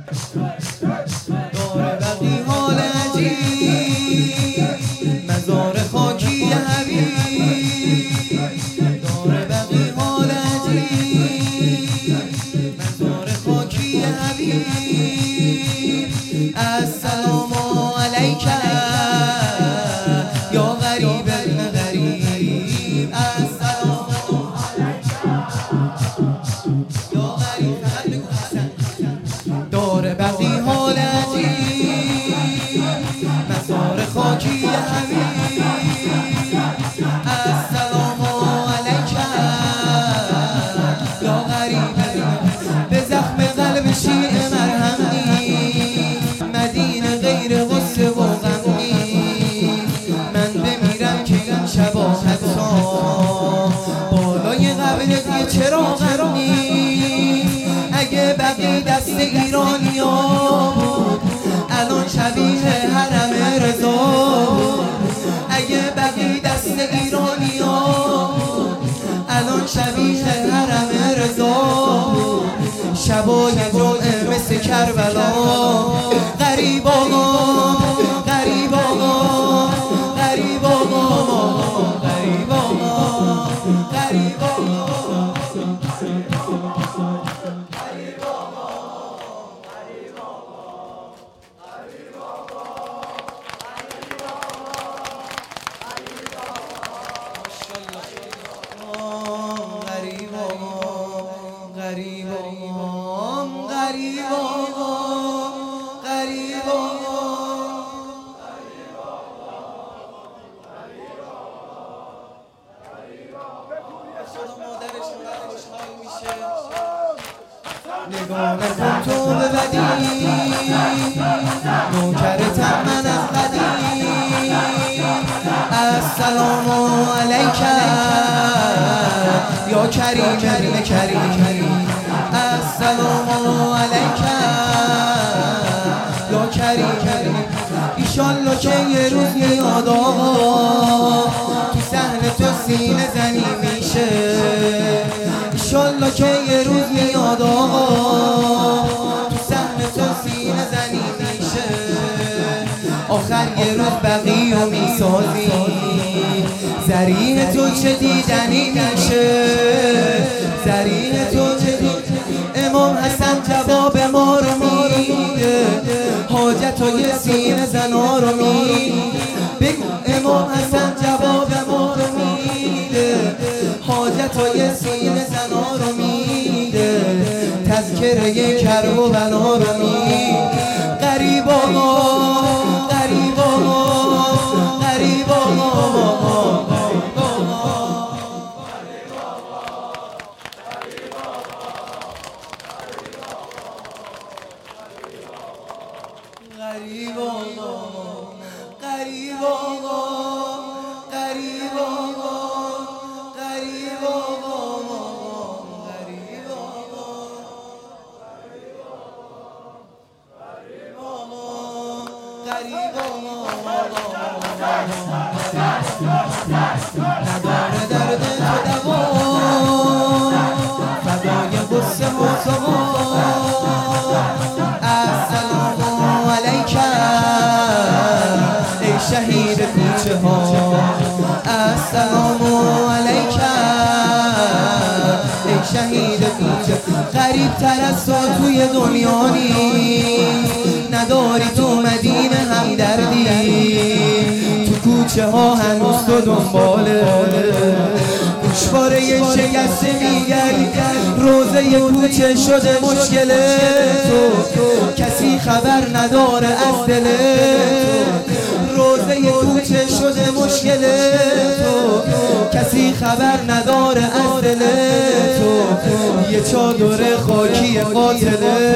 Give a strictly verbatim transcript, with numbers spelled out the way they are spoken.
داره بقی حال عجیب، مزار خاکی حبیب. داره بقی حال عجیب، مزار خاکی حبیب. السلام علیک یا غریب ابن غریب. السلام علیک یا غریب. فقط بگو حسن. داره بقی حال عجیب، مزار خاکی حبیب. السلام علیک یا غریب. به زخم قلب شیعه مرهم نیست، مدینه غیر غصه و غم نیست. من بمیرم که این شباهت سا بالای قبرت یه چراغم نیست. اگه بقی دست ایرانی ها بود الان شبیه حرم رضا بود. اگه بقی دست ایرانی ها بود الان شبیه حرم رضا بود. شبای جمعه مثل کربلا، غریب آقا غریب آقا غریب آقا غریب آقا غریب آقا. غریب آقا غریب آقا غریب آقا. نگاه کن تو به بدی، نوکرتم من از قدیم. السلام علیک یا کریم ابن کریم. السلام علیک یا کریم. ایشالله که یه روز میاد آقا تو صحن تو سینه زنی میشه. ایشالله که یه روز میاد آقا تو صحن تو سینه زنی میشه. آخر یه روز بقی و میسازی، ذریح تو چه دیدنی میشه. ذریح تو چه دیدنی. امام حسن جواب ما رو میده، حاجتای سینه زنا رو میده. بگو امام حسن جواب ما رو میده، حاجتای سینه زنا رو میده. تذکره کرب و بلا رو میده. غریب آقا غریب آقا غریب آقا. غریب آقا غریب آقا غریب آقا غریب آقا غریب آقا غریب آقا. نداره درد تو دوا، فدای غصه و سوا. السلام علیک ای شهید کوچه ها. السلام علیک ای شهید کوچه. غریب تر از تو توی دنیا نیست، نداری تو مدینه همدردی. تو کوچه ها هنوز تو دنباله گوشواره شکسته میگردی. روزه کوچه شده مشکل تو، کسی خبر نداره از دل تو. روزه کوچه شده مشکل تو، کسی خبر نداره از دل تو. یه چادر خاکی قاتله